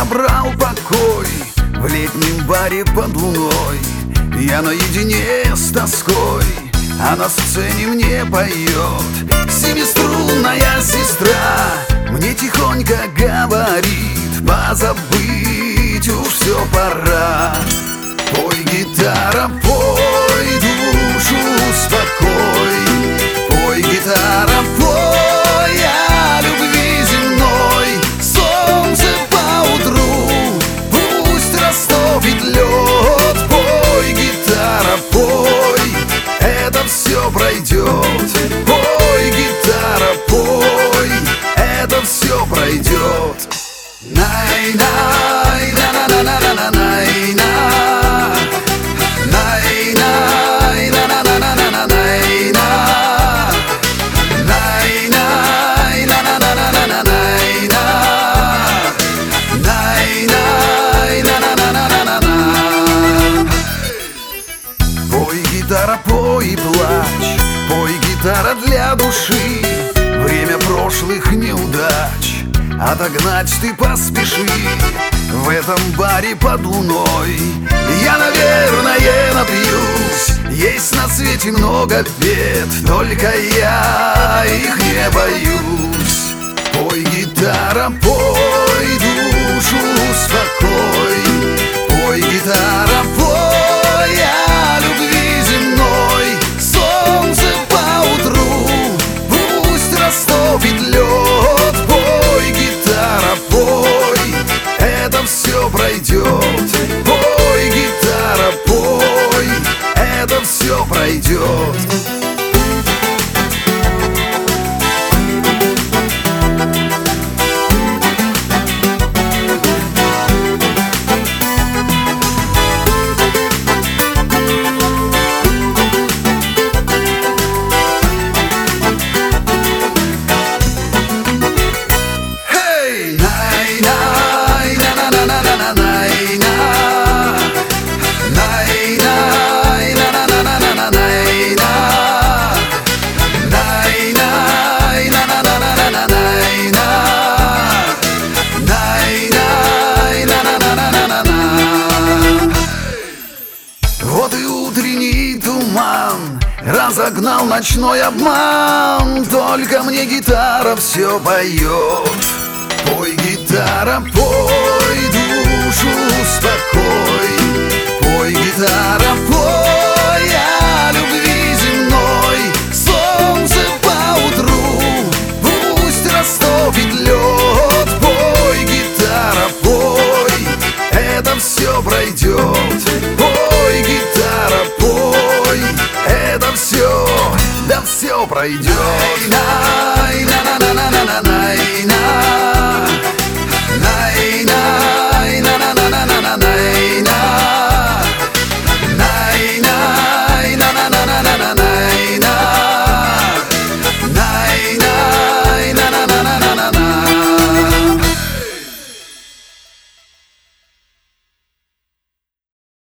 забрал покой в летнем баре под луной. Я наедине с тоской, а на сцене мне поет семиструнная сестра. Мне тихонько говорит: позабыть уж все пора. Пой, гитара, пой, душу успокой. Пой, гитара, пой о любви земной. Солнце поутру пусть растопит лед. Пой, гитара, пой, это все пройдет. Пой, гитара, пой, это все пройдет. Най-най, на-на-на-на-на-най-на. Пой, гитара, пой и плачь. Пой, гитара, для души. Время прошлых неудач отогнать ты поспеши. В этом баре под луной я, наверное, напьюсь. Есть на свете много бед, только я их не боюсь. Пой, гитара, пой, душу успокой. Пой, гитара, пой о любви земной. Солнце поутру пусть растопит лед. Пой, гитара, пой, это все пройдет. Пой, гитара, пой, это все пройдет. Вот и утренний туман разогнал ночной обман. Только мне гитара все поет. Пой, гитара, пой, душу успокой. Пой, гитара, пой о любви земной. Солнце поутру пусть растопит лед. Пой, гитара, пой, это все пройдет. Пой, гитара, пой, это все, да все пройдет.